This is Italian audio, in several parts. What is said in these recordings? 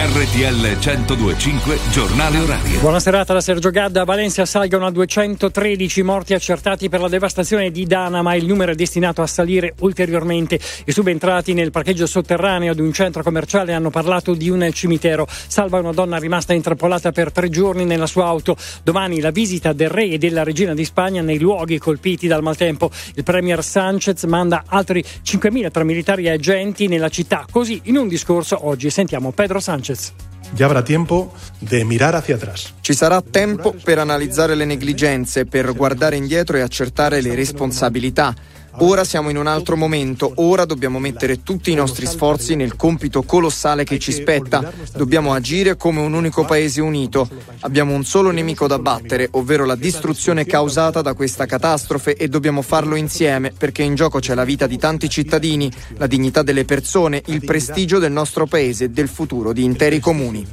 RTL 102.5 Giornale Orario. Buona serata da Sergio Gadda. A Valencia salgono a 213 morti accertati per la devastazione di Dana, ma il numero è destinato a salire ulteriormente. I subentrati nel parcheggio sotterraneo di un centro commerciale hanno parlato di un cimitero. Salva una donna rimasta intrappolata per 3 giorni nella sua auto. Domani la visita del re e della regina di Spagna nei luoghi colpiti dal maltempo. Il premier Sánchez manda altri 5.000 tra militari e agenti nella città. Così in un discorso oggi sentiamo Pedro Sánchez. Ya habrá tiempo de mirar hacia atrás. Ci sarà tempo per analizzare le negligenze, per guardare indietro e accertare le responsabilità. Ora siamo in un altro momento, ora dobbiamo mettere tutti i nostri sforzi nel compito colossale che ci spetta. Dobbiamo agire come un unico paese unito. Abbiamo un solo nemico da battere, ovvero la distruzione causata da questa catastrofe, e dobbiamo farlo insieme, perché in gioco c'è la vita di tanti cittadini, la dignità delle persone, il prestigio del nostro paese e del futuro di interi comuni.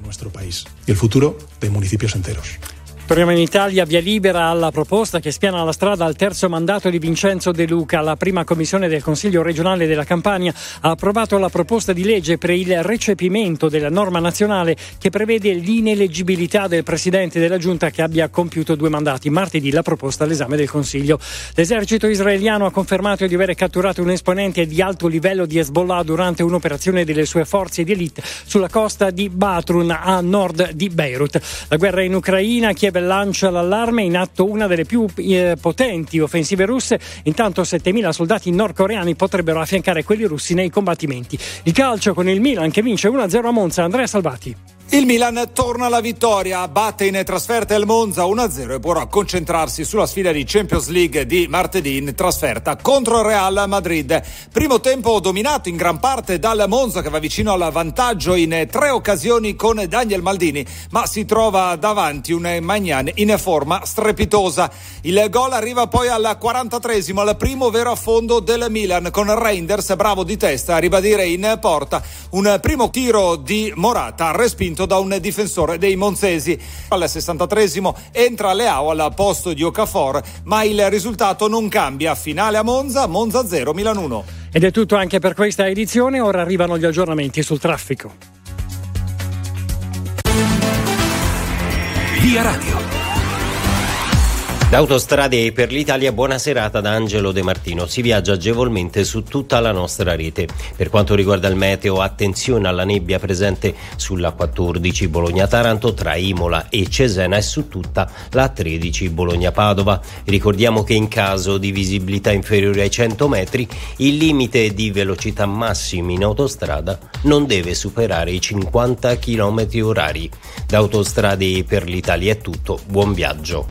Il futuro dei municipios enteros. Torniamo in Italia, via libera alla proposta che spiana la strada al terzo mandato di Vincenzo De Luca. La prima commissione del Consiglio regionale della Campania ha approvato la proposta di legge per il recepimento della norma nazionale che prevede l'ineleggibilità del presidente della giunta che abbia compiuto 2 mandati. Martedì la proposta all'esame del Consiglio. L'esercito israeliano ha confermato di aver catturato un esponente di alto livello di Hezbollah durante un'operazione delle sue forze di elite sulla costa di Batrun, a nord di Beirut. La guerra in Ucraina, Kiev lancia l'allarme, in atto una delle più potenti offensive russe. Intanto 7.000 soldati nordcoreani potrebbero affiancare quelli russi nei combattimenti. Il calcio con il Milan che vince 1-0 a Monza. Andrea Salvati. Il Milan torna alla vittoria, batte in trasferta il Monza 1-0 e può concentrarsi sulla sfida di Champions League di martedì in trasferta contro il Real Madrid. Primo tempo dominato in gran parte dal Monza, che va vicino al vantaggio in 3 occasioni con Daniel Maldini, ma si trova davanti un Magnan in forma strepitosa. Il gol arriva poi al 43esimo, al primo vero affondo del Milan, con Reinders bravo di testa a ribadire in porta un primo tiro di Morata respinto da un difensore dei monzesi. Al 63esimo entra Leao al posto di Okafor, ma il risultato non cambia. Finale a Monza, Monza 0, Milan 1. Ed è tutto anche per questa edizione. Ora arrivano gli aggiornamenti sul traffico. Via Radio. Da Autostrade per l'Italia, buona serata da Angelo De Martino. Si viaggia agevolmente su tutta la nostra rete. Per quanto riguarda il meteo, attenzione alla nebbia presente sulla 14 Bologna-Taranto, tra Imola e Cesena, e su tutta la 13 Bologna-Padova. Ricordiamo che in caso di visibilità inferiore ai 100 metri, il limite di velocità massimi in autostrada non deve superare i 50 km orari. Da Autostrade per l'Italia è tutto, buon viaggio.